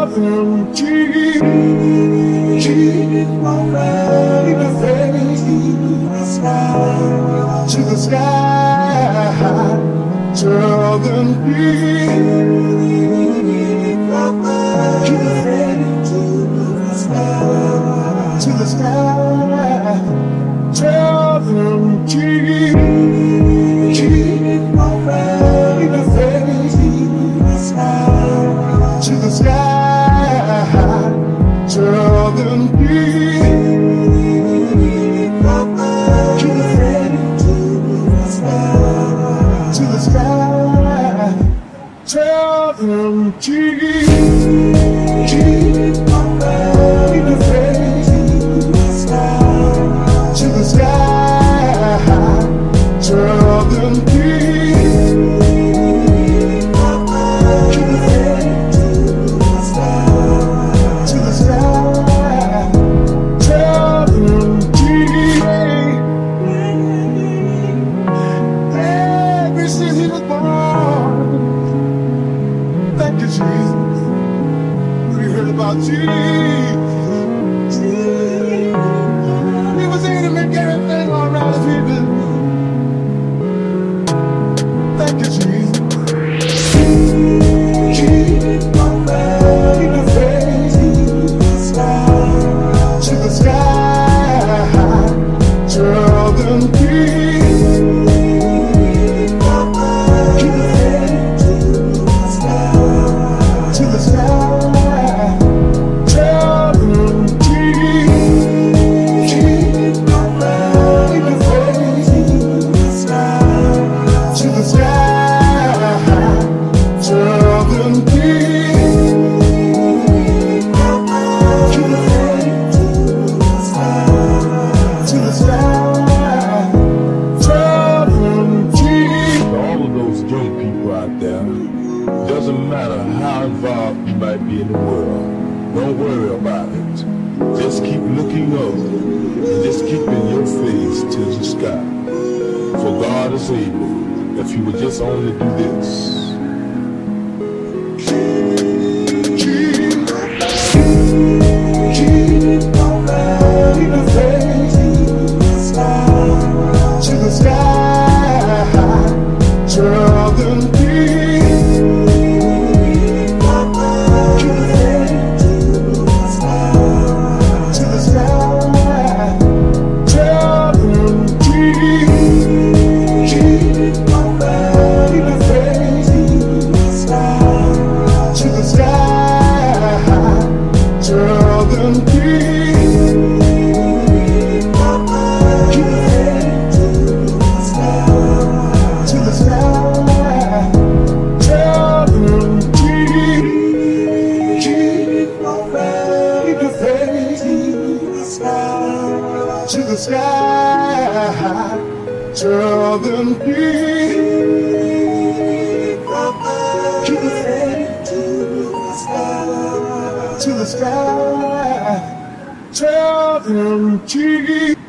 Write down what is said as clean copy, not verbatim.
them keep on running the face to the sky. Tell them keep on running the face to the sky. Tell them keep on running the face to the sky. Tell them keep on running the face to the sky. Tell them keep on running the face to the sky. Tell them keep on running the face to the sky. Tell them keep. Ever since he was born. Thank you, Jesus. We heard about Jesus. He was here to make everything all right, people. Thank you, Jesus. Keep on running the face to the sky. Tell them keep on running the face to the sky. Tell them keep on running the face to the sky. Tell them keep on running the face to the sky. Tell them keep. To all of those young people out there, doesn't matter how involved you might be in the world, don't worry about it. Just keep looking up and just keeping your face to the sky. For God is able, if you would just only do this. Keep on running the face to the sky. Tell them keep on running the face to the sky. Tell them keep on running the face to the sky. Tell them keep on running the face to the sky. Tell them keep on running the face to the sky. Tell them keep on running the face to the sky. Tell them keep.